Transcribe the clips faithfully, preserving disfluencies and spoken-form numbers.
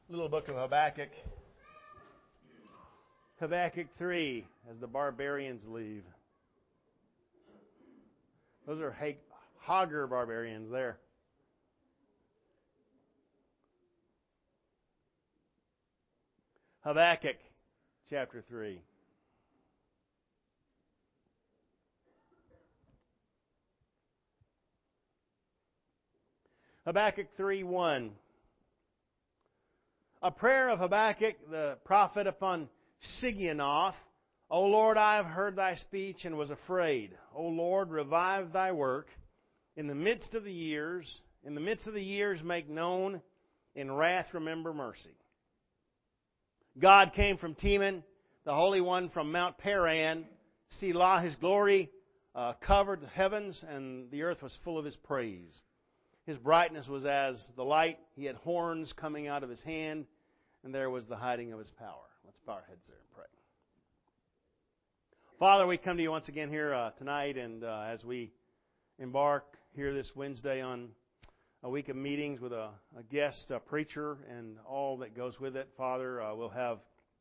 little book of Habakkuk. Habakkuk three, as the barbarians leave. Those are Hagar barbarians there. Habakkuk chapter three. Habakkuk three one. A prayer of Habakkuk, the prophet, upon Sigionoth. O Lord, I have heard thy speech and was afraid. O Lord, revive thy work. In the midst of the years, in the midst of the years make known, in wrath remember mercy. God came from Teman, the Holy One from Mount Paran. Selah, His glory uh, covered the heavens, and the earth was full of His praise. His brightness was as the light. He had horns coming out of His hand, and there was the hiding of His power. Let's bow our heads there and pray. Father, we come to You once again here uh, tonight, and uh, as we embark here this Wednesday on a week of meetings with a, a guest a preacher and all that goes with it, Father, uh, we'll have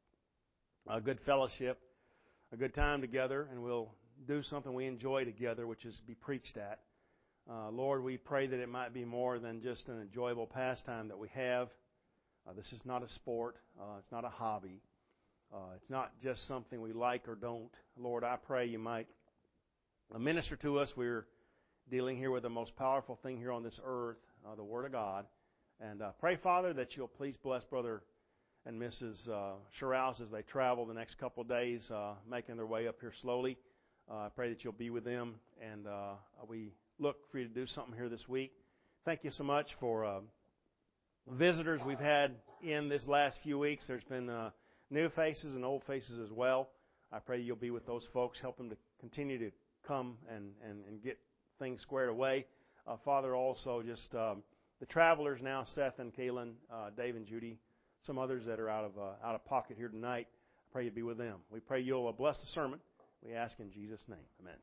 a good fellowship, a good time together, and we'll do something we enjoy together, which is be preached at. Uh, Lord, we pray that it might be more than just an enjoyable pastime that we have. Uh, this is not a sport. Uh, it's not a hobby. Uh, it's not just something we like or don't. Lord, I pray You might minister to us. We're dealing here with the most powerful thing here on this earth, uh, the Word of God. And uh, pray, Father, that You'll please bless Brother and Missus Uh, Sherrouse as they travel the next couple of days, uh, making their way up here slowly. Uh, I pray that You'll be with them, and uh, we look for You to do something here this week. Thank You so much for uh, visitors we've had in this last few weeks. There's been uh, new faces and old faces as well. I pray You'll be with those folks, help them to continue to come and, and, and get things squared away. Uh, Father, also just um, the travelers now, Seth and Kaylin, uh, Dave and Judy, some others that are out of uh, out of pocket here tonight. I pray You'd be with them. We pray You'll uh, bless the sermon. We ask in Jesus' name. Amen.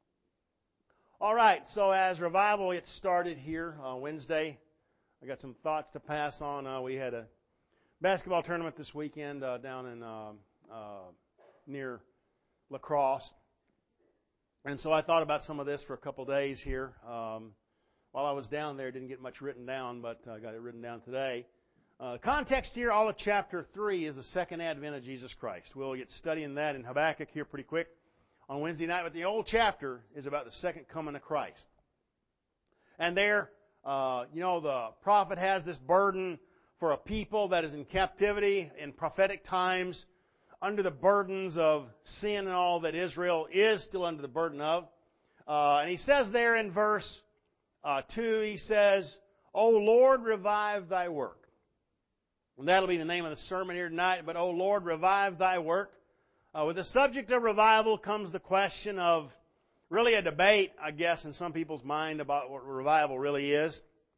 All right, so as revival gets started here on Wednesday, I got some thoughts to pass on. Uh, we had a basketball tournament this weekend uh, down in uh, uh, near La Crosse. And so I thought about some of this for a couple days here. Um, while I was down there, didn't get much written down, but I got it written down today. Uh, context here, all of chapter three is the second advent of Jesus Christ. We'll get studying that in Habakkuk here pretty quick on Wednesday night, but the old chapter is about the second coming of Christ. And there, uh, you know, the prophet has this burden for a people that is in captivity in prophetic times, under the burdens of sin and all that Israel is still under the burden of. Uh, and he says there in verse uh, two, he says, O Lord, revive Thy work. And that'll be the name of the sermon here tonight, but O Lord, revive Thy work. Uh, with the subject of revival comes the question of really a debate, I guess, in some people's mind about what revival really is.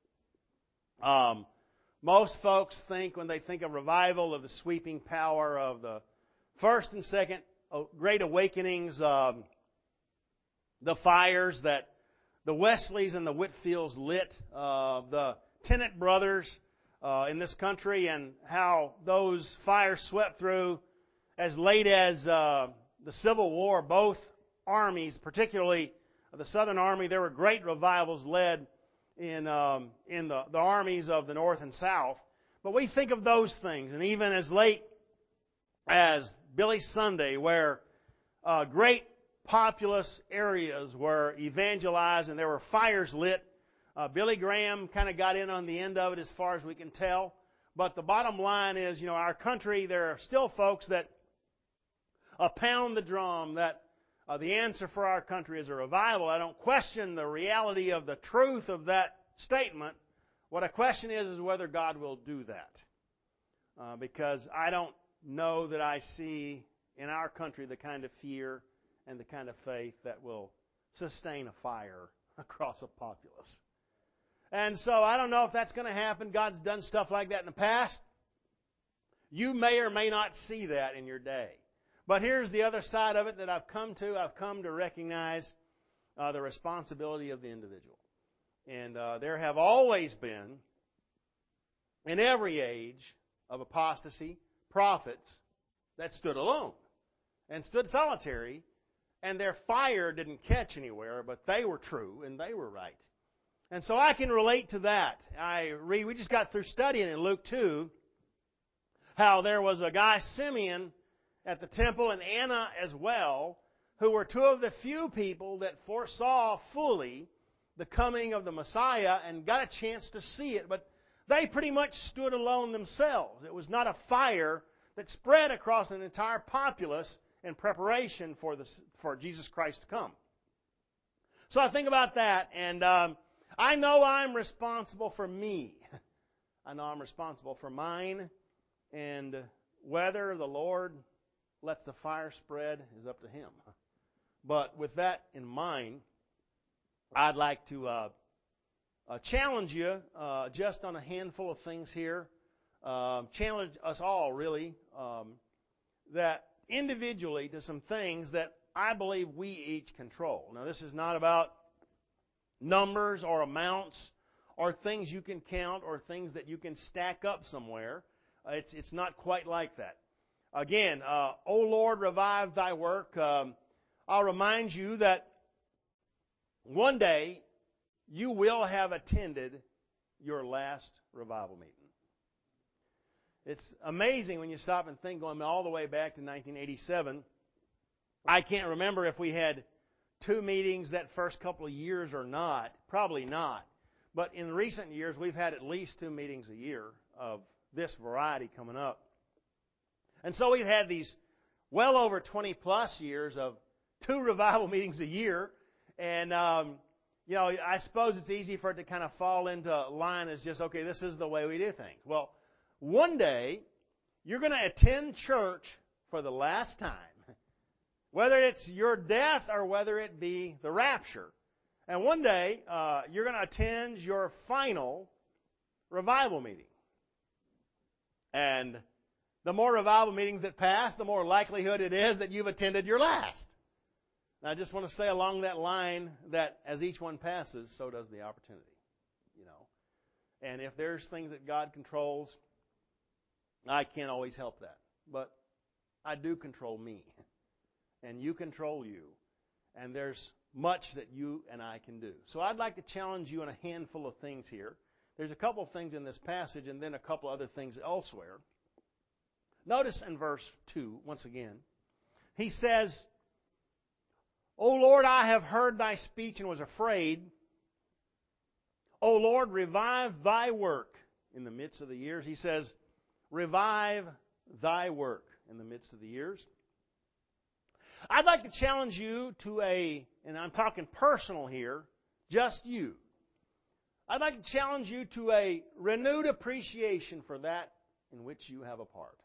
Um, most folks think, when they think of revival, of the sweeping power of the First and Second Great Awakenings, um, the fires that the Wesleys and the Whitfields lit, uh, the Tennant brothers uh, in this country, and how those fires swept through as late as uh, the Civil War. Both armies, particularly the Southern Army, there were great revivals led in um, in the, the armies of the North and South. But we think of those things, and even as late as Billy Sunday, where uh, great populous areas were evangelized and there were fires lit. Uh, Billy Graham kind of got in on the end of it as far as we can tell. But the bottom line is, you know, our country, there are still folks that uh, pound the drum that uh, the answer for our country is a revival. I don't question the reality of the truth of that statement. What I question is, is whether God will do that. Uh, because I don't know that I see in our country the kind of fear and the kind of faith that will sustain a fire across a populace. And so I don't know if that's going to happen. God's done stuff like that in the past. You may or may not see that in your day. But here's the other side of it that I've come to. I've come to recognize uh, the responsibility of the individual. And uh, there have always been, in every age, of apostasy, prophets that stood alone and stood solitary, and their fire didn't catch anywhere, but they were true and they were right. And so I can relate to that. I read, we just got through studying in Luke two how there was a guy, Simeon, at the temple, and Anna as well, who were two of the few people that foresaw fully the coming of the Messiah and got a chance to see it. But they pretty much stood alone themselves. It was not a fire that spread across an entire populace in preparation for, the, for Jesus Christ to come. So I think about that, and um, I know I'm responsible for me. I know I'm responsible for mine, and whether the Lord lets the fire spread is up to Him. But with that in mind, I'd like to uh, uh, challenge you uh, just on a handful of things here. Uh, challenge us all, really, um, that individually to some things that I believe we each control. Now, this is not about numbers or amounts or things you can count or things that you can stack up somewhere. Uh, it's it's not quite like that. Again, uh, O Lord, revive Thy work. Um, I'll remind you that one day you will have attended your last revival meeting. It's amazing when you stop and think, going all the way back to nineteen eighty-seven. I can't remember if we had two meetings that first couple of years or not. Probably not. But in recent years, we've had at least two meetings a year of this variety coming up. And so we've had these well over twenty plus years of two revival meetings a year. And, um, you know, I suppose it's easy for it to kind of fall into line as just, okay, this is the way we do things. Well, one day, you're going to attend church for the last time, whether it's your death or whether it be the rapture. And one day, uh, you're going to attend your final revival meeting. And the more revival meetings that pass, the more likelihood it is that you've attended your last. And I just want to say along that line that as each one passes, so does the opportunity. You know, and if there's things that God controls, I can't always help that. But I do control me. And you control you. And there's much that you and I can do. So I'd like to challenge you on a handful of things here. There's a couple of things in this passage and then a couple other things elsewhere. Notice in verse two, once again, he says, O Lord, I have heard Thy speech and was afraid. O Lord, revive Thy work in the midst of the years. He says, revive Thy work in the midst of the years. I'd like to challenge you to a, and I'm talking personal here, just you. I'd like to challenge you to a renewed appreciation for that in which you have a part.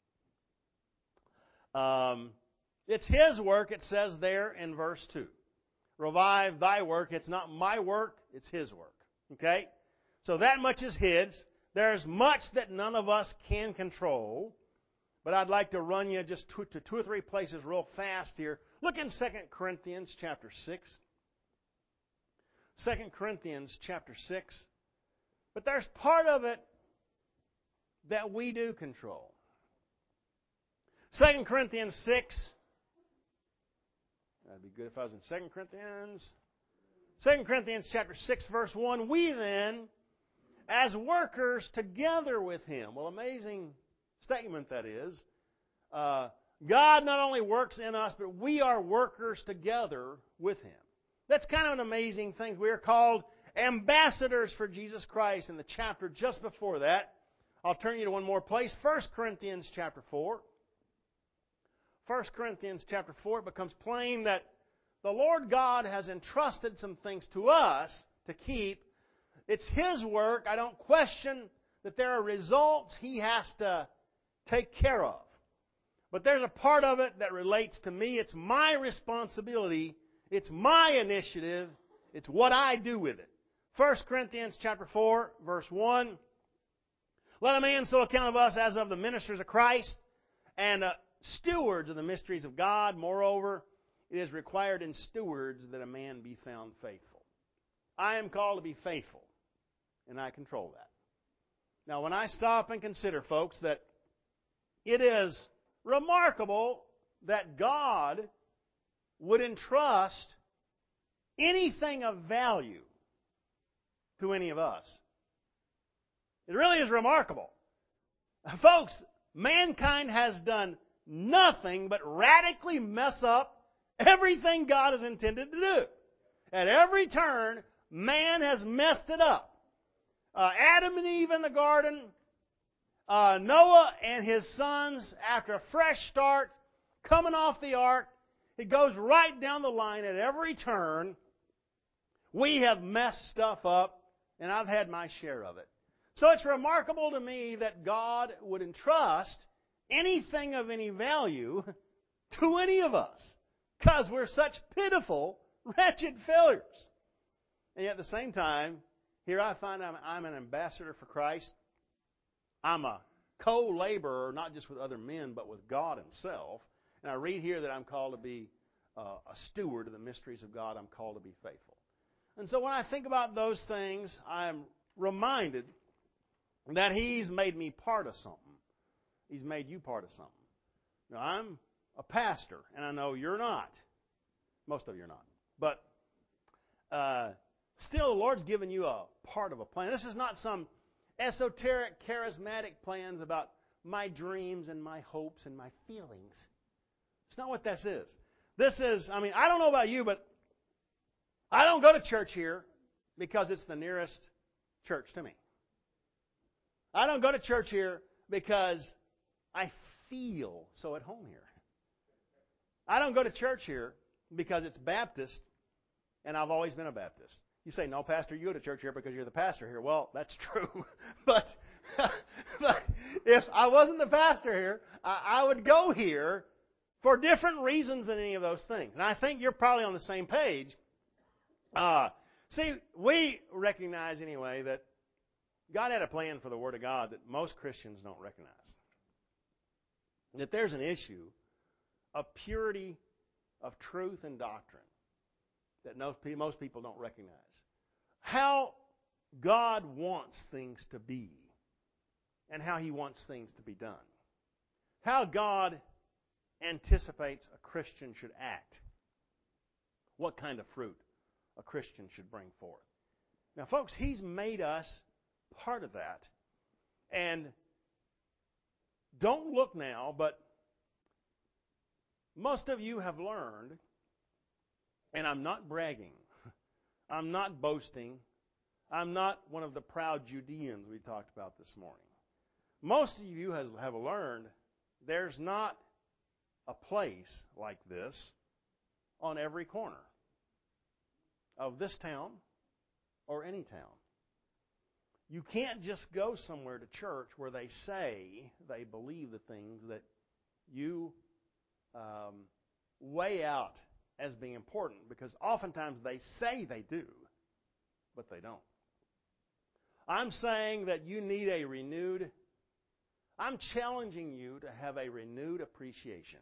Um, it's His work, it says there in verse two. Revive Thy work. It's not my work, it's His work. Okay? So that much is His. There's much that none of us can control. But I'd like to run you just to, to two or three places real fast here. Look in Second Corinthians chapter six. Second Corinthians chapter six. But there's part of it that we do control. Second Corinthians six. That'd be good if I was in Second Corinthians. Second Corinthians chapter six, verse one. We then, as workers together with Him. Well, amazing statement that is. Uh, God not only works in us, but we are workers together with Him. That's kind of an amazing thing. We are called ambassadors for Jesus Christ. In the chapter just before that, I'll turn you to one more place. First Corinthians chapter four. First Corinthians chapter four, it becomes plain that the Lord God has entrusted some things to us to keep. It's His work. I don't question that there are results He has to take care of. But there's a part of it that relates to me. It's my responsibility. It's my initiative. It's what I do with it. First Corinthians chapter four, verse one. Let a man so account of us as of the ministers of Christ and uh, stewards of the mysteries of God. Moreover, it is required in stewards that a man be found faithful. I am called to be faithful, and I control that. Now, when I stop and consider, folks, that it is remarkable that God would entrust anything of value to any of us. It really is remarkable. Folks, mankind has done nothing but radically mess up everything God has intended to do. At every turn, man has messed it up. Uh, Adam and Eve in the garden, uh, Noah and his sons, after a fresh start, coming off the ark, it goes right down the line at every turn. We have messed stuff up, and I've had my share of it. So it's remarkable to me that God would entrust anything of any value to any of us, because we're such pitiful, wretched failures. And yet at the same time, here I find I'm, I'm an ambassador for Christ. I'm a co-laborer, not just with other men, but with God Himself. And I read here that I'm called to be uh, a steward of the mysteries of God. I'm called to be faithful. And so when I think about those things, I'm reminded that He's made me part of something. He's made you part of something. Now, I'm a pastor, and I know you're not. Most of you are not. But uh, still, the Lord's given you a part of a plan. This is not some esoteric, charismatic plans about my dreams and my hopes and my feelings. It's not what this is. This is, I mean, I don't know about you, but I don't go to church here because it's the nearest church to me. I don't go to church here because I feel so at home here. I don't go to church here because it's Baptist and I've always been a Baptist. You say, no, Pastor, you go to church here because you're the pastor here. Well, that's true. but, but if I wasn't the pastor here, I, I would go here for different reasons than any of those things. And I think you're probably on the same page. Uh, see, we recognize anyway that God had a plan for the Word of God that most Christians don't recognize. That there's an issue of purity of truth and doctrine that most people don't recognize. How God wants things to be and how He wants things to be done. How God anticipates a Christian should act. What kind of fruit a Christian should bring forth. Now, folks, He's made us part of that. And don't look now, but most of you have learned, and I'm not bragging, I'm not boasting, I'm not one of the proud Judeans we talked about this morning. Most of you has, have learned there's not a place like this on every corner of this town or any town. You can't just go somewhere to church where they say they believe the things that you um, weigh out as being important, because oftentimes they say they do, but they don't. I'm saying that you need a renewed, I'm challenging you to have a renewed appreciation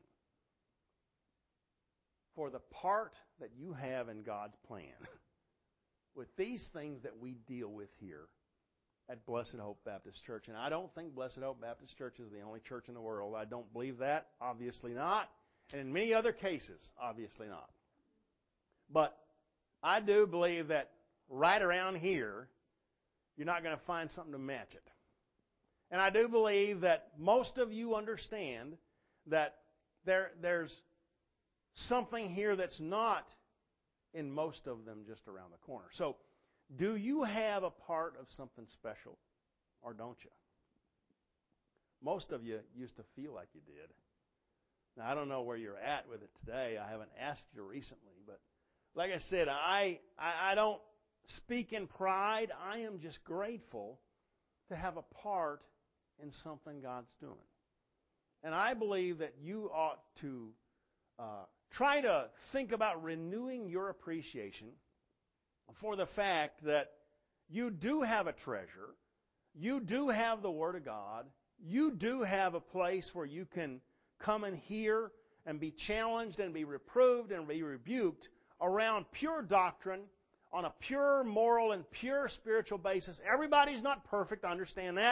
for the part that you have in God's plan with these things that we deal with here at Blessed Hope Baptist Church. And I don't think Blessed Hope Baptist Church is the only church in the world. I don't believe that. Obviously not. And in many other cases, obviously not. But I do believe that right around here, you're not going to find something to match it. And I do believe that most of you understand that there, there's something here that's not in most of them just around the corner. So, do you have a part of something special, or don't you? Most of you used to feel like you did. Now, I don't know where you're at with it today. I haven't asked you recently, but like I said, I, I, I don't speak in pride. I am just grateful to have a part in something God's doing. And I believe that you ought to uh, try to think about renewing your appreciation for the fact that you do have a treasure, you do have the Word of God, you do have a place where you can come and hear and be challenged and be reproved and be rebuked around pure doctrine on a pure moral and pure spiritual basis. Everybody's not perfect, I understand that.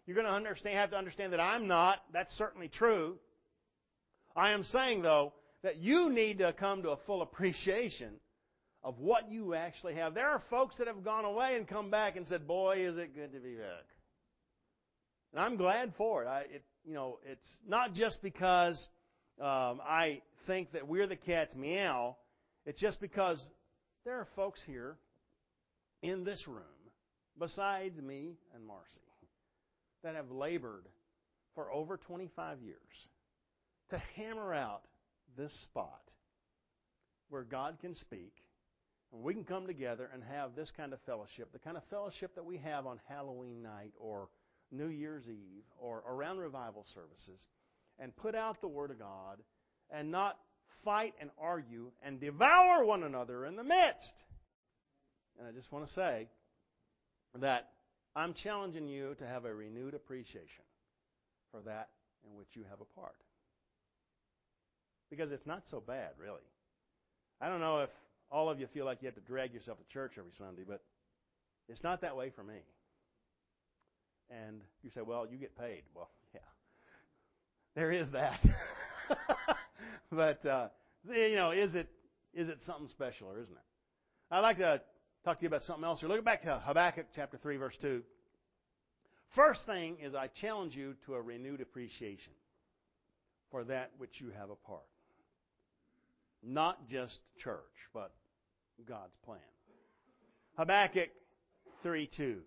You're going to understand, have to understand that I'm not. That's certainly true. I am saying, though, that you need to come to a full appreciation of what you actually have. There are folks that have gone away and come back and said, boy, is it good to be back. And I'm glad for it. I, it you know, it's not just because um, I think that we're the cat's meow. It's just because there are folks here in this room, besides me and Marcy, that have labored for over twenty-five years to hammer out this spot where God can speak and we can come together and have this kind of fellowship, the kind of fellowship that we have on Halloween night or New Year's Eve or around revival services, and put out the Word of God and not fight and argue and devour one another in the midst. And I just want to say that I'm challenging you to have a renewed appreciation for that in which you have a part. Because it's not so bad, really. I don't know if all of you feel like you have to drag yourself to church every Sunday, but it's not that way for me. And you say, well, you get paid. Well, yeah. There is that. But, uh, you know, is it is it something special or isn't it? I'd like to talk to you about something else here. Look back to Habakkuk chapter three, verse two. First thing is I challenge you to a renewed appreciation for that which you have a part. Not just church, but God's plan. Habakkuk three two.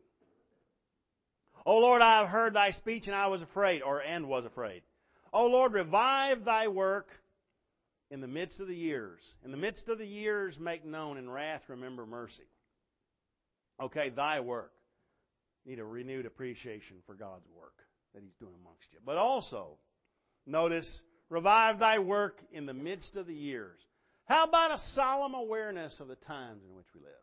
O Lord, I have heard thy speech, and I was afraid, or and was afraid. O Lord, revive thy work in the midst of the years. In the midst of the years, make known. In wrath, remember mercy. Okay, thy work. Need a renewed appreciation for God's work that He's doing amongst you. But also, notice, revive thy work in the midst of the years. How about a solemn awareness of the times in which we live?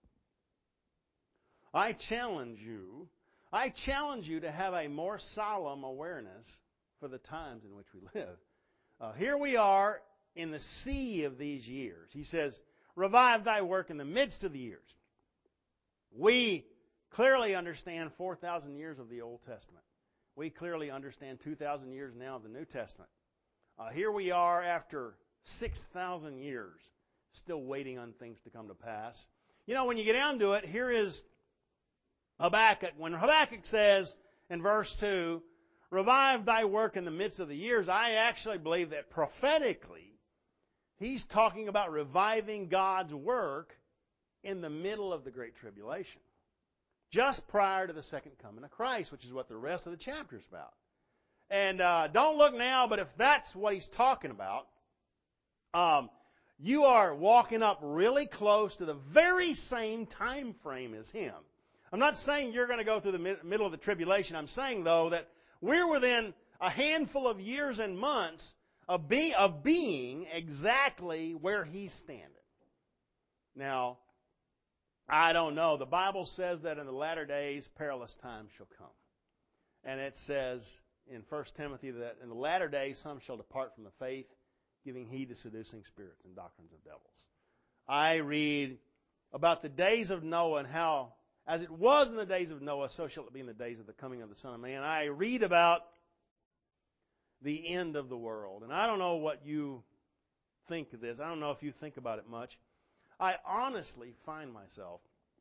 I challenge you, I challenge you to have a more solemn awareness for the times in which we live. Uh, here we are in the sea of these years. He says, revive thy work in the midst of the years. We clearly understand four thousand years of the Old Testament. We clearly understand two thousand years now of the New Testament. Uh, here we are after six thousand years, still waiting on things to come to pass. You know, when you get down to it, here is Habakkuk. When Habakkuk says in verse two, revive thy work in the midst of the years, I actually believe that prophetically, he's talking about reviving God's work in the middle of the Great Tribulation. Just prior to the second coming of Christ, which is what the rest of the chapter is about. And uh, don't look now, but if that's what he's talking about, um, you are walking up really close to the very same time frame as him. I'm not saying you're going to go through the mid- middle of the tribulation. I'm saying, though, that we're within a handful of years and months of, be- of being exactly where he's standing. Now, I don't know. The Bible says that in the latter days, perilous times shall come. And it says in First Timothy that in the latter days, some shall depart from the faith, giving heed to seducing spirits and doctrines of devils. I read about the days of Noah and how, as it was in the days of Noah, so shall it be in the days of the coming of the Son of Man. I read about the end of the world. And I don't know what you think of this. I don't know if you think about it much. I honestly find myself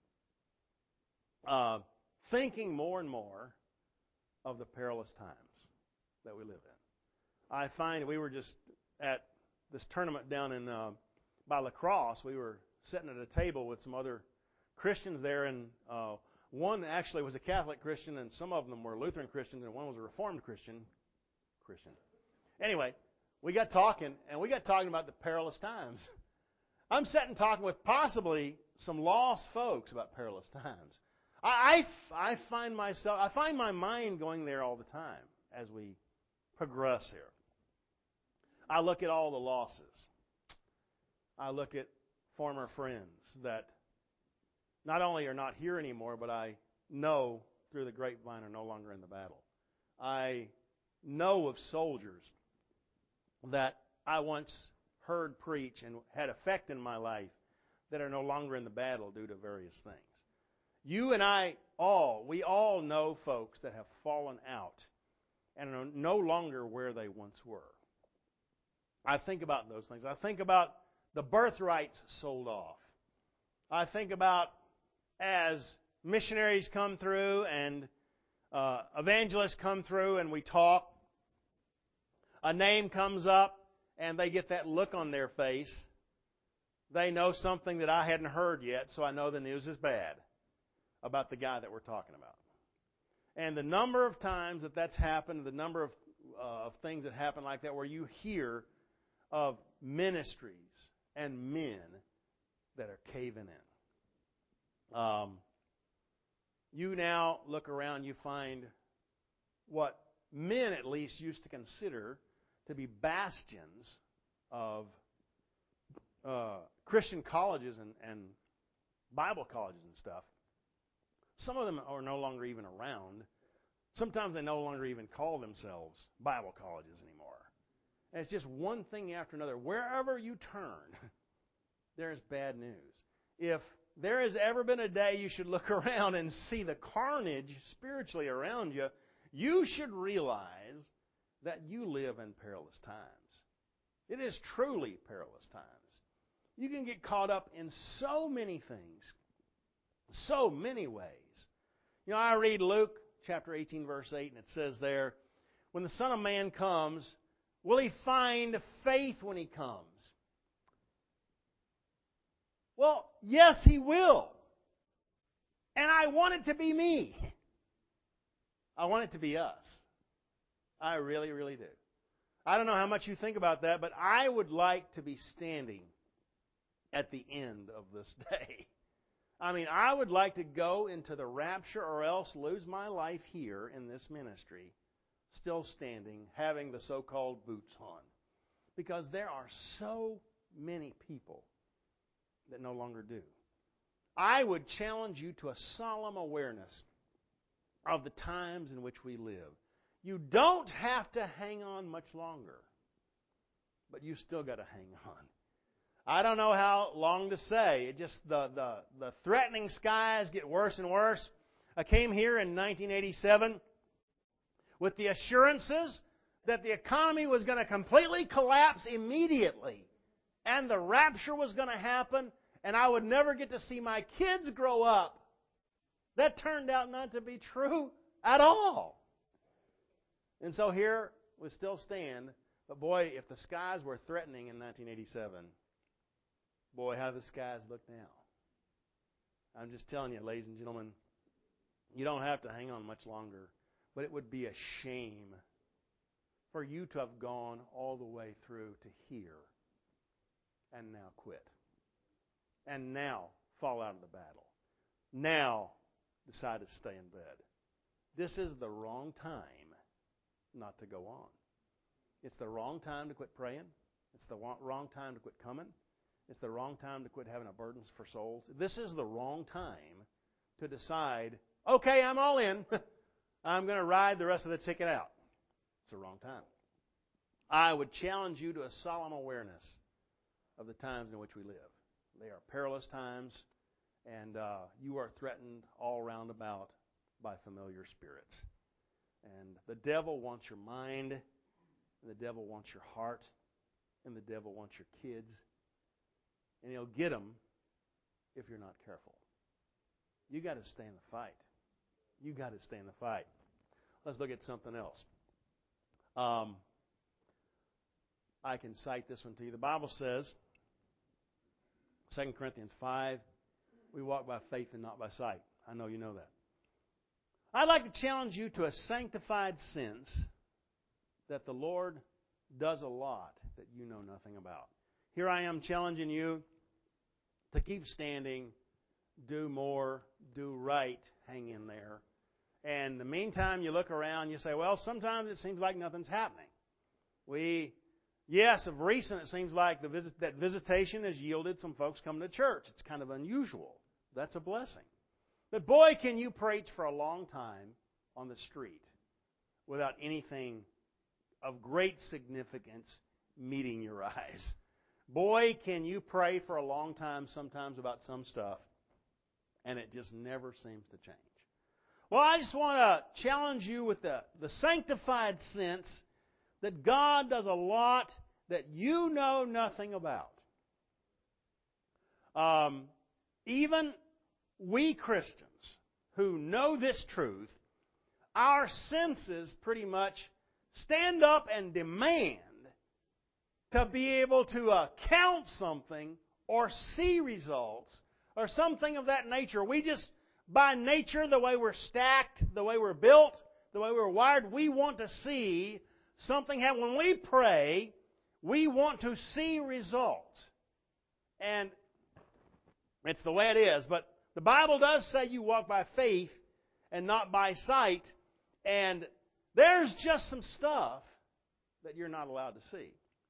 uh, thinking more and more of the perilous times that we live in. I find we were just at this tournament down in uh, by La Crosse. We were sitting at a table with some other Christians there, and uh, one actually was a Catholic Christian, and some of them were Lutheran Christians, and one was a Reformed Christian. Christian. Anyway, we got talking, and we got talking about the perilous times. I'm sitting talking with possibly some lost folks about perilous times. I, I, I find myself, I find my mind going there all the time as we progress here. I look at all the losses. I look at former friends that not only are not here anymore, but I know through the grapevine are no longer in the battle. I know of soldiers that I once heard preach and had effect in my life that are no longer in the battle due to various things. You and I all, we all know folks that have fallen out and are no longer where they once were. I think about those things. I think about the birthrights sold off. I think about as missionaries come through and uh, evangelists come through and we talk, a name comes up and they get that look on their face. They know something that I hadn't heard yet, so I know the news is bad about the guy that we're talking about. And the number of times that that's happened, the number of, uh, of things that happen like that where you hear of ministries and men that are caving in. Um, you now look around, you find what men at least used to consider to be bastions of uh, Christian colleges and, and Bible colleges and stuff. Some of them are no longer even around. Sometimes they no longer even call themselves Bible colleges anymore. And it's just one thing after another. Wherever you turn, there's bad news. If there has ever been a day you should look around and see the carnage spiritually around you, you should realize that you live in perilous times. It is truly perilous times. You can get caught up in so many things, so many ways. You know, I read Luke chapter eighteen, verse eight, and it says there, when the Son of Man comes, will He find faith when He comes? Well, yes, He will. And I want it to be me. I want it to be us. I really, really do. I don't know how much you think about that, but I would like to be standing at the end of this day. I mean, I would like to go into the rapture or else lose my life here in this ministry, still standing, having the so-called boots on. Because there are so many people that no longer do. I would challenge you to a solemn awareness of the times in which we live. You don't have to hang on much longer, but you still got to hang on. I don't know how long to say. It just the, the, the threatening skies get worse and worse. I came here in nineteen eighty-seven with the assurances that the economy was going to completely collapse immediately and the rapture was going to happen and I would never get to see my kids grow up. That turned out not to be true at all. And so here we still stand. But boy, if the skies were threatening in nineteen eighty-seven, boy, how the skies look now. I'm just telling you, ladies and gentlemen, you don't have to hang on much longer. But it would be a shame for you to have gone all the way through to here and now quit. And now fall out of the battle. Now decide to stay in bed. This is the wrong time not to go on. It's the wrong time to quit praying. It's the wrong time to quit coming. It's the wrong time to quit having a burden for souls. This is the wrong time to decide, okay, I'm all in. I'm going to ride the rest of the ticket out. It's the wrong time. I would challenge you to a solemn awareness of the times in which we live. They are perilous times, and uh, you are threatened all round about by familiar spirits. And the devil wants your mind, and the devil wants your heart, and the devil wants your kids. And he'll get them if you're not careful. You got to stay in the fight. You got to stay in the fight. Let's look at something else. Um, I can cite this one to you. The Bible says, Second Corinthians five, we walk by faith and not by sight. I know you know that. I'd like to challenge you to a sanctified sense that the Lord does a lot that you know nothing about. Here I am challenging you to keep standing, do more, do right, hang in there. And in the meantime, you look around, you say, well, sometimes it seems like nothing's happening. We, yes, of recent, it seems like the visit, that visitation has yielded some folks coming to church. It's kind of unusual. That's a blessing. But boy, can you preach for a long time on the street without anything of great significance meeting your eyes. Boy, can you pray for a long time sometimes about some stuff, and it just never seems to change. Well, I just want to challenge you with the, the sanctified sense that God does a lot that you know nothing about. Um, even we Christians who know this truth, our senses pretty much stand up and demand to be able to uh, count something or see results or something of that nature. We just, by nature, the way we're stacked, the way we're built, the way we're wired, we want to see something happen. When we pray, we want to see results. And it's the way it is. But the Bible does say you walk by faith and not by sight. And there's just some stuff that you're not allowed to see.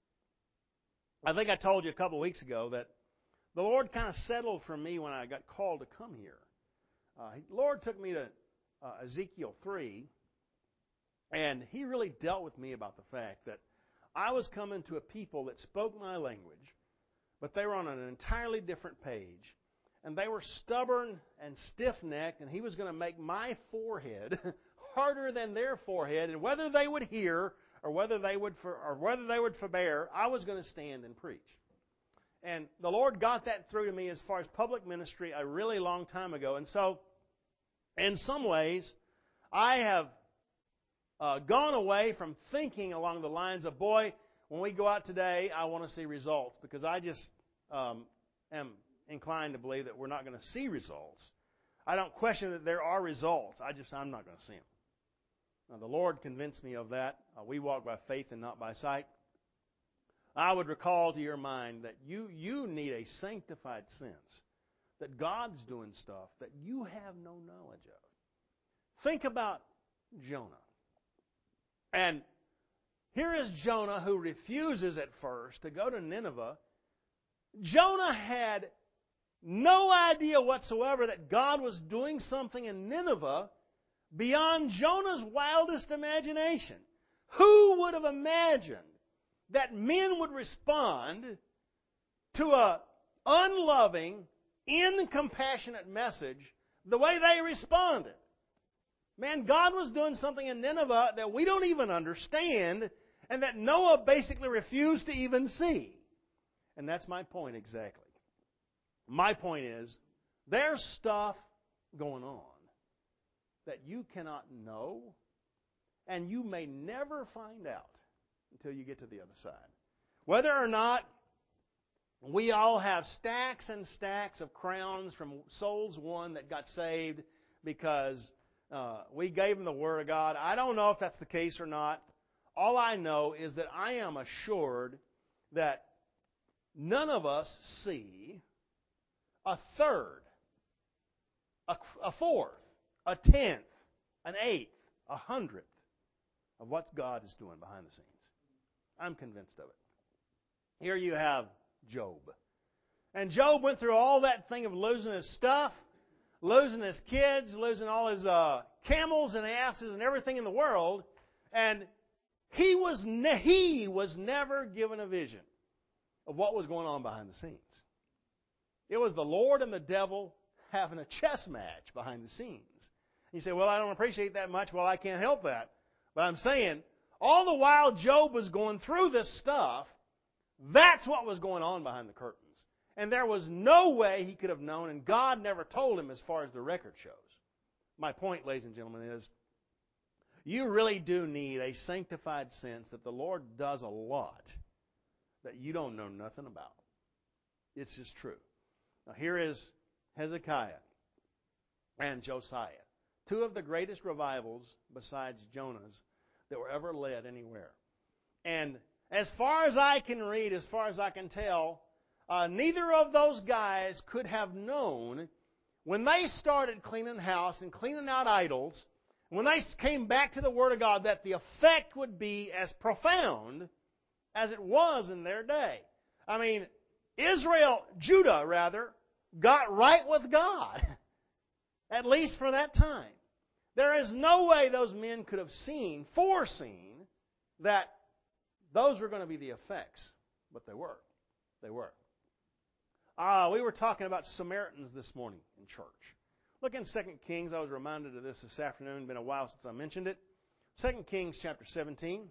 I think I told you a couple of weeks ago that the Lord kind of settled for me when I got called to come here. Uh, the Lord took me to uh, Ezekiel three, and He really dealt with me about the fact that I was coming to a people that spoke my language, but they were on an entirely different page. And they were stubborn and stiff-necked, and He was going to make my forehead harder than their forehead. And whether they would hear or whether they would for, or whether they would forbear, I was going to stand and preach. And the Lord got that through to me as far as public ministry a really long time ago. And so, in some ways, I have uh, gone away from thinking along the lines of, boy, when we go out today, I want to see results. Because I just um, am inclined to believe that we're not going to see results. I don't question that there are results. I just, I'm not going to see them. Now, the Lord convinced me of that. Uh, we walk by faith and not by sight. I would recall to your mind that you, you need a sanctified sense that God's doing stuff that you have no knowledge of. Think about Jonah. And here is Jonah who refuses at first to go to Nineveh. Jonah had no idea whatsoever that God was doing something in Nineveh beyond Jonah's wildest imagination. Who would have imagined that men would respond to an unloving, incompassionate message the way they responded? Man, God was doing something in Nineveh that we don't even understand and that Noah basically refused to even see. And that's my point exactly. My point is, there's stuff going on that you cannot know, and you may never find out until you get to the other side. Whether or not we all have stacks and stacks of crowns from souls won that got saved because uh, we gave them the Word of God, I don't know if that's the case or not. All I know is that I am assured that none of us see a third, a, a fourth, a tenth, an eighth, a hundredth of what God is doing behind the scenes. I'm convinced of it. Here you have Job. And Job went through all that thing of losing his stuff, losing his kids, losing all his uh, camels and asses and everything in the world. And he was ne- he was never given a vision of what was going on behind the scenes. It was the Lord and the devil having a chess match behind the scenes. You say, well, I don't appreciate that much. Well, I can't help that. But I'm saying, all the while Job was going through this stuff, that's what was going on behind the curtains. And there was no way he could have known, and God never told him as far as the record shows. My point, ladies and gentlemen, is you really do need a sanctified sense that the Lord does a lot that you don't know nothing about. It's just true. Now, here is Hezekiah and Josiah, two of the greatest revivals besides Jonah's that were ever led anywhere. And as far as I can read, as far as I can tell, uh, neither of those guys could have known when they started cleaning house and cleaning out idols, when they came back to the Word of God, that the effect would be as profound as it was in their day. I mean, Israel, Judah rather, got right with God, at least for that time. There is no way those men could have seen, foreseen, that those were going to be the effects, but they were. They were. Uh, we were talking about Samaritans this morning in church. Look in Second Kings. I was reminded of this this afternoon. It's been a while since I mentioned it. Second Kings chapter seventeen.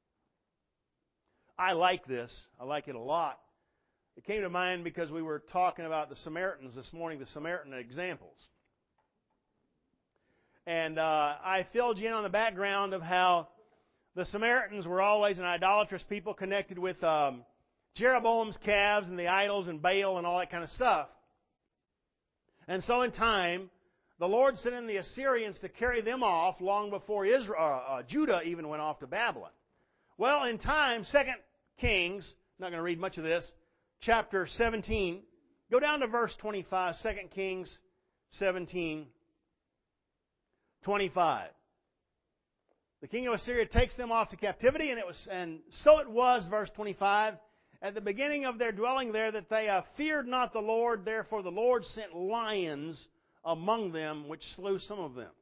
I like this. I like it a lot. It came to mind because we were talking about the Samaritans this morning, the Samaritan examples. And uh, I filled you in on the background of how the Samaritans were always an idolatrous people connected with um, Jeroboam's calves and the idols and Baal and all that kind of stuff. And so in time, the Lord sent in the Assyrians to carry them off long before Israel, uh, uh, Judah even went off to Babylon. Well, in time, Second Kings, not going to read much of this, chapter seventeen, go down to verse twenty-five, Second Kings seventeen, twenty-five. The king of Assyria takes them off to captivity, and it was, and so it was, verse twenty-five, at the beginning of their dwelling there, that they uh, feared not the Lord, therefore the Lord sent lions among them, which slew some of them.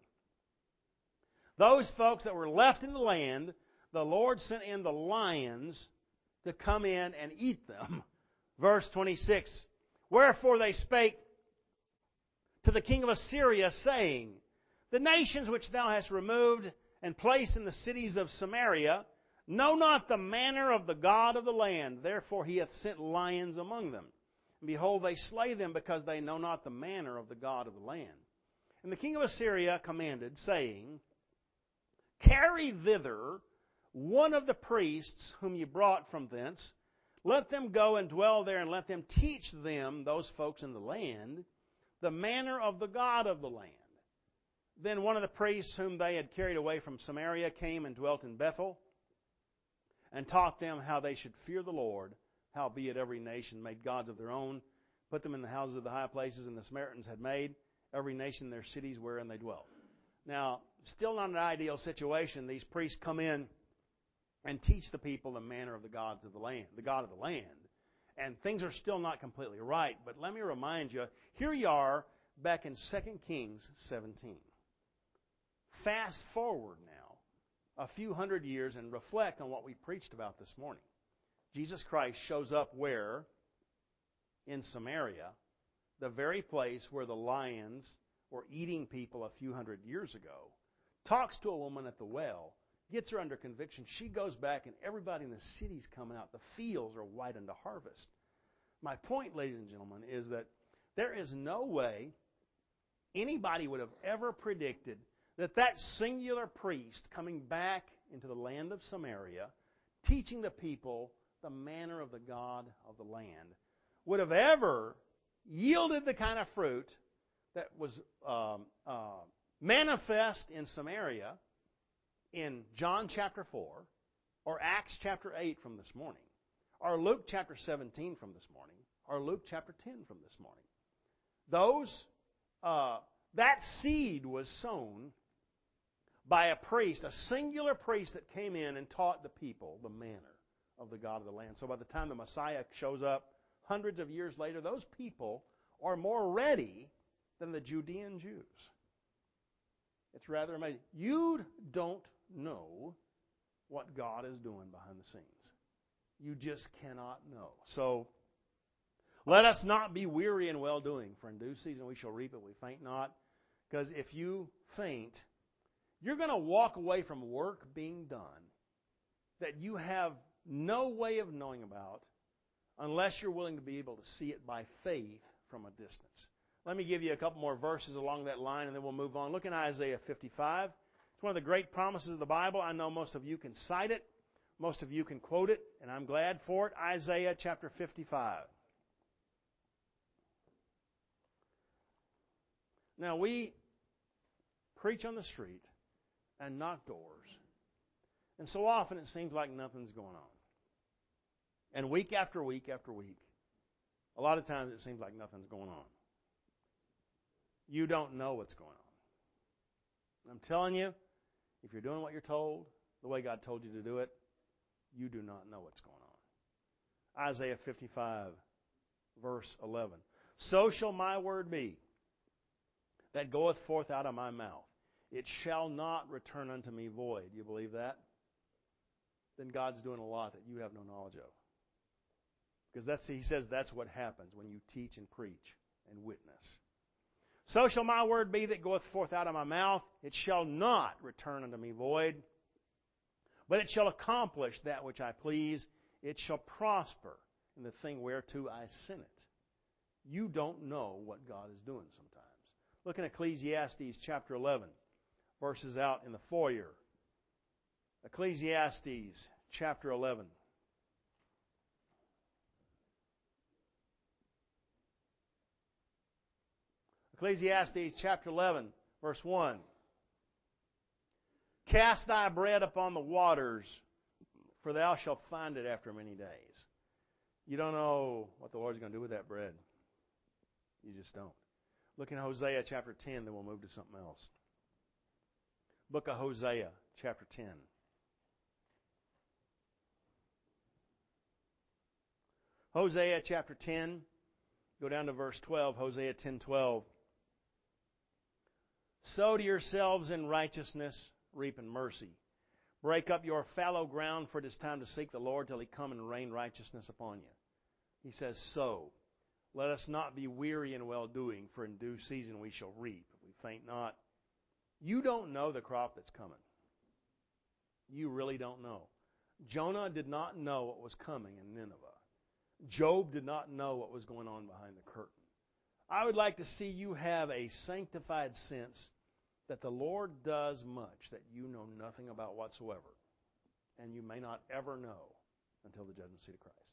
Those folks that were left in the land, the Lord sent in the lions to come in and eat them. Verse twenty-six, wherefore they spake to the king of Assyria, saying, the nations which thou hast removed and placed in the cities of Samaria know not the manner of the God of the land, therefore he hath sent lions among them. And behold, they slay them, because they know not the manner of the God of the land. And the king of Assyria commanded, saying, carry thither one of the priests whom ye brought from thence. Let them go and dwell there, and let them teach them, those folks in the land, the manner of the God of the land. Then one of the priests whom they had carried away from Samaria came and dwelt in Bethel, and taught them how they should fear the Lord. Howbeit every nation made gods of their own, put them in the houses of the high places, and the Samaritans had made every nation their cities wherein they dwelt. Now, still not an ideal situation. These priests come in and teach the people the manner of the gods of the land, the God of the land. And things are still not completely right. But let me remind you, here you are back in Second Kings seventeen. Fast forward now a few hundred years and reflect on what we preached about this morning. Jesus Christ shows up where? In Samaria, the very place where the lions were eating people a few hundred years ago. Talks to a woman at the well, gets her under conviction. She goes back, and everybody in the city's coming out. The fields are white unto harvest. My point, ladies and gentlemen, is that there is no way anybody would have ever predicted that that singular priest coming back into the land of Samaria, teaching the people the manner of the God of the land, would have ever yielded the kind of fruit that was um, uh, manifest in Samaria in John chapter four, or Acts chapter eight from this morning, or Luke chapter seventeen from this morning, or Luke chapter ten from this morning. Those, uh, that seed was sown by a priest, a singular priest that came in and taught the people the manner of the God of the land. So by the time the Messiah shows up hundreds of years later, those people are more ready than the Judean Jews. It's rather amazing. You don't know what God is doing behind the scenes. You just cannot know. So let us not be weary in well-doing, for in due season we shall reap if we faint not. Because if you faint, you're going to walk away from work being done that you have no way of knowing about unless you're willing to be able to see it by faith from a distance. Let me give you a couple more verses along that line, and then we'll move on. Look in Isaiah fifty-five. It's one of the great promises of the Bible. I know most of you can cite it. Most of you can quote it, and I'm glad for it. Isaiah chapter fifty-five. Now, we preach on the street and knock doors. And so often it seems like nothing's going on. And week after week after week, a lot of times it seems like nothing's going on. You don't know what's going on. I'm telling you, if you're doing what you're told, the way God told you to do it, you do not know what's going on. Isaiah fifty-five, verse eleven. So shall my word be that goeth forth out of my mouth. It shall not return unto me void. You believe that? Then God's doing a lot that you have no knowledge of. Because that's, he says that's what happens when you teach and preach and witness. So shall my word be that goeth forth out of my mouth. It shall not return unto me void, but it shall accomplish that which I please. It shall prosper in the thing whereto I send it. You don't know what God is doing sometimes. Look in Ecclesiastes chapter eleven, verses out in the foyer. Ecclesiastes chapter eleven. Ecclesiastes chapter eleven, verse one. Cast thy bread upon the waters, for thou shalt find it after many days. You don't know what the Lord's going to do with that bread. You just don't. Look in Hosea chapter ten, then we'll move to something else. Book of Hosea chapter ten. Hosea chapter ten, go down to verse twelve, Hosea ten twelve. Sow to yourselves in righteousness, reap in mercy. Break up your fallow ground, for it is time to seek the Lord till He come and rain righteousness upon you. He says, sow. Let us not be weary in well-doing, for in due season we shall reap, if we faint not. You don't know the crop that's coming. You really don't know. Jonah did not know what was coming in Nineveh. Job did not know what was going on behind the curtain. I would like to see you have a sanctified sense that the Lord does much that you know nothing about whatsoever, and you may not ever know until the judgment seat of Christ.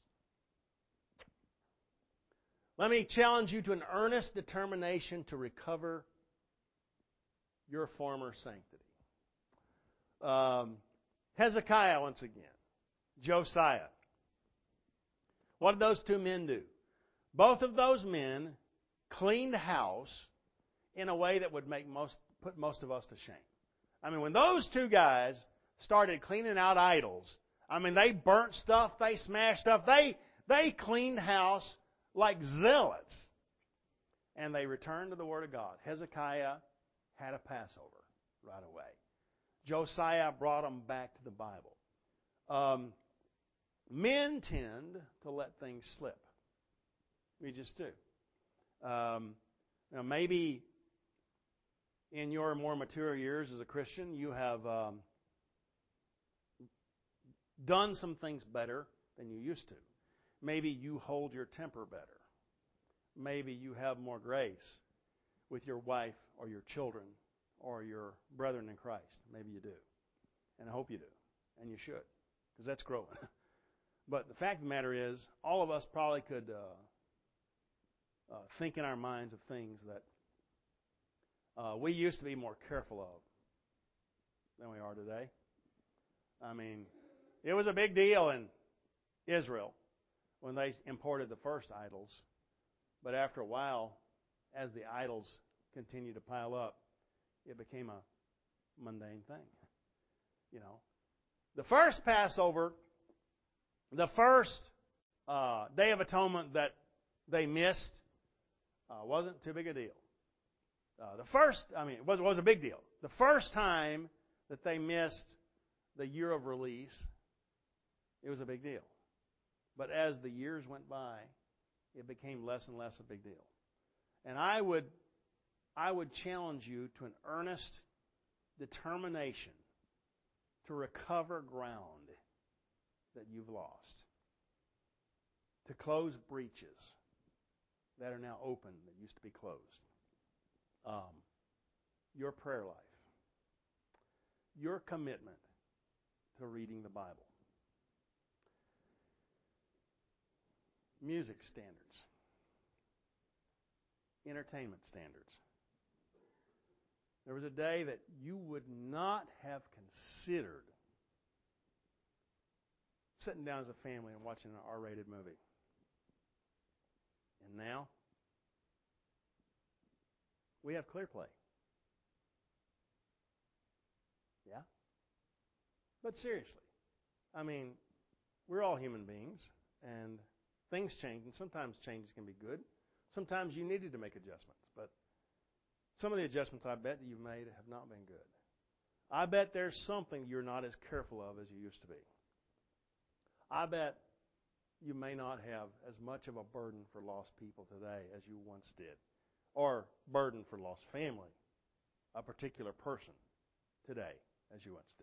Let me challenge you to an earnest determination to recover your former sanctity. Um, Hezekiah, once again. Josiah. What did those two men do? Both of those men cleaned house in a way that would make most put most of us to shame. I mean, when those two guys started cleaning out idols, I mean, they burnt stuff, they smashed stuff, they they cleaned house like zealots. And they returned to the Word of God. Hezekiah had a Passover right away. Josiah brought them back to the Bible. Um, men tend to let things slip. We just do. Um, now maybe in your more mature years as a Christian, you have um, done some things better than you used to. Maybe you hold your temper better. Maybe you have more grace with your wife or your children or your brethren in Christ. Maybe you do. And I hope you do. And you should. Because that's growing. But the fact of the matter is, all of us probably could uh, uh, think in our minds of things that uh, we used to be more careful of than we are today. I mean, it was a big deal in Israel when they imported the first idols. But after a while, as the idols continued to pile up, it became a mundane thing. You know, the first Passover, the first uh, Day of Atonement that they missed uh, wasn't too big a deal. Uh, the first, I mean, it was, was a big deal. The first time that they missed the year of release, it was a big deal. But as the years went by, it became less and less a big deal. And I would, I would challenge you to an earnest determination to recover ground that you've lost, to close breaches that are now open that used to be closed. Um, your prayer life, your commitment to reading the Bible, music standards, entertainment standards. There was a day that you would not have considered sitting down as a family and watching an R-rated movie. And now, we have ClearPlay. Yeah? But seriously, I mean, we're all human beings, and things change, and sometimes changes can be good. Sometimes you needed to make adjustments, but some of the adjustments I bet that you've made have not been good. I bet there's something you're not as careful of as you used to be. I bet you may not have as much of a burden for lost people today as you once did. or burden for lost family, a particular person today, as you once did.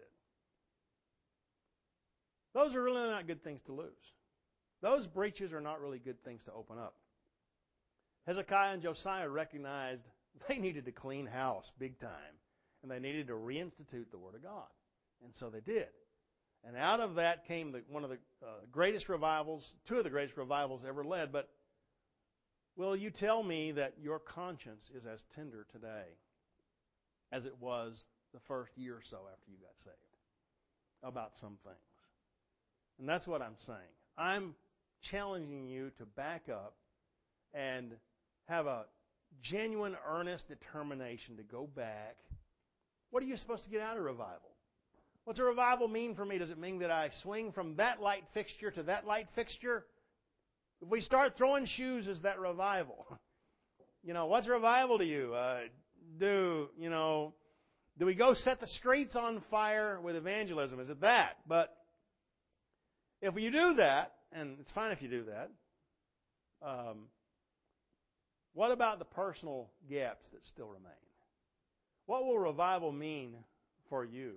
Those are really not good things to lose. Those breaches are not really good things to open up. Hezekiah and Josiah recognized they needed to clean house big time, and they needed to reinstitute the Word of God. And so they did. And out of that came the, one of the uh, greatest revivals, two of the greatest revivals ever led. But will you tell me that your conscience is as tender today as it was the first year or so after you got saved about some things? And that's what I'm saying. I'm challenging you to back up and have a genuine, earnest determination to go back. What are you supposed to get out of revival? What's a revival mean for me? Does it mean that I swing from that light fixture to that light fixture? If we start throwing shoes, is that revival? You know, what's revival to you? Uh, do, you know, do we go set the streets on fire with evangelism? Is it that? But if you do that, and it's fine if you do that, um, what about the personal gaps that still remain? What will revival mean for you?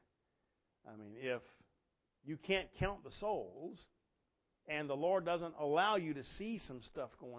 I mean, if you can't count the souls and the Lord doesn't allow you to see some stuff going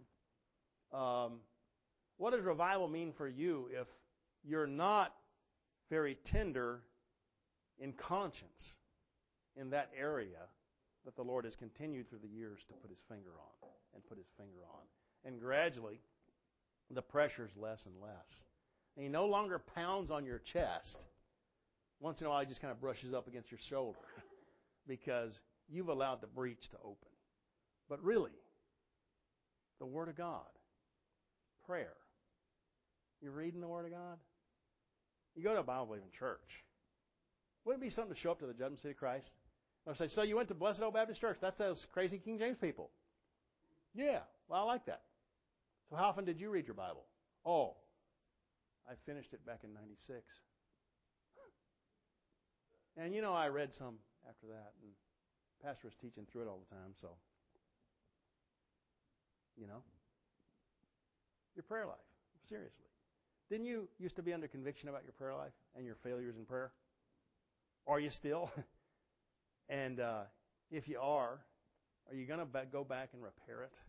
on, um, what does revival mean for you if you're not very tender in conscience in that area that the Lord has continued through the years to put His finger on and put His finger on? And gradually, the pressure's less and less. And He no longer pounds on your chest. Once in a while, He just kind of brushes up against your shoulder because you've allowed the breach to open. But really, the Word of God, prayer. You're reading the Word of God? You go to a Bible-believing church. Wouldn't it be something to show up to the Judgment Seat of Christ? I say, so you went to Blessed Old Baptist Church. That's those crazy King James people. Yeah, well, I like that. So how often did you read your Bible? Oh, I finished it back in ninety-six. And, you know, I read some after that, and Pastor was teaching through it all the time, so, you know. Your prayer life, seriously. Didn't you used to be under conviction about your prayer life and your failures in prayer? Are you still? And uh, if you are, are you going to go back and repair it?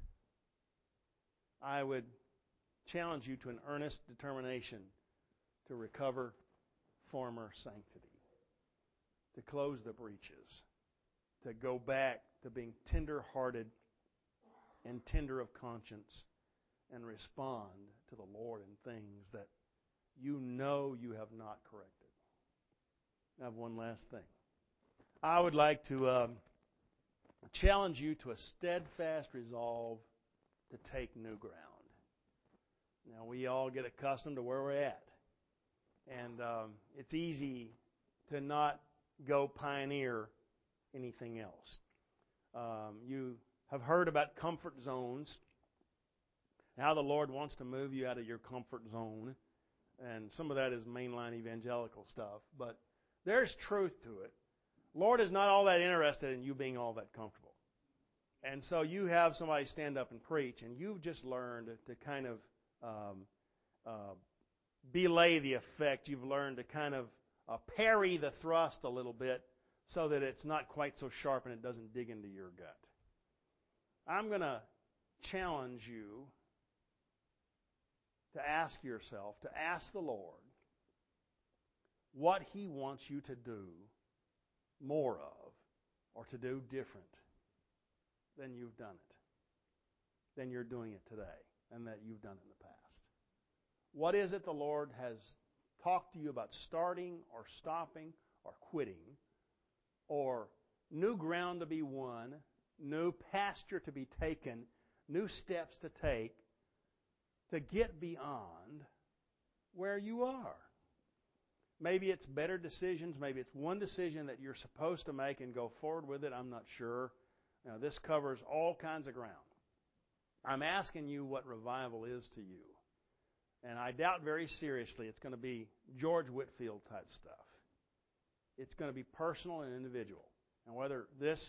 I would challenge you to an earnest determination to recover former sanctity, to close the breaches, to go back to being tender-hearted and tender of conscience and respond to the Lord in things that you know you have not corrected. I have one last thing. I would like to um, challenge you to a steadfast resolve to take new ground. Now, we all get accustomed to where we're at. And um, it's easy to not go pioneer anything else. Um, you have heard about comfort zones, how the Lord wants to move you out of your comfort zone. And some of that is mainline evangelical stuff. But there's truth to it. Lord is not all that interested in you being all that comfortable. And so you have somebody stand up and preach, and you've just learned to kind of um, uh, belay the effect. You've learned to kind of uh, parry the thrust a little bit so that it's not quite so sharp and it doesn't dig into your gut. I'm going to challenge you to ask yourself, to ask the Lord what He wants you to do more of or to do different than you've done it, than you're doing it today, and that you've done in the past. What is it the Lord has talked to you about starting or stopping or quitting, or new ground to be won, new pasture to be taken, new steps to take to get beyond where you are? Maybe it's better decisions. Maybe it's one decision that you're supposed to make and go forward with it. I'm not sure. Now, this covers all kinds of ground. I'm asking you what revival is to you. And I doubt very seriously it's going to be George Whitefield type stuff. It's going to be personal and individual. And whether this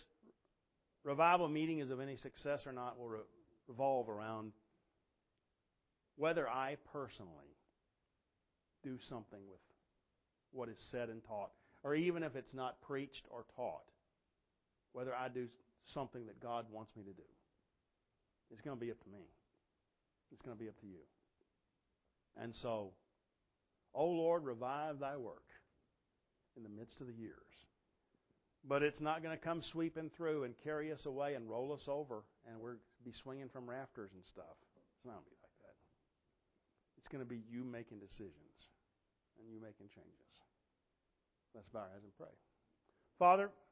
revival meeting is of any success or not will re- revolve around whether I personally do something with what is said and taught, or even if it's not preached or taught, whether I do something that God wants me to do. It's going to be up to me. It's going to be up to you. And so, O Lord, revive thy work in the midst of the years. But it's not going to come sweeping through and carry us away and roll us over and we're be swinging from rafters and stuff. It's not going to be like that. It's going to be you making decisions and you making changes. Let's bow our heads and pray. Father,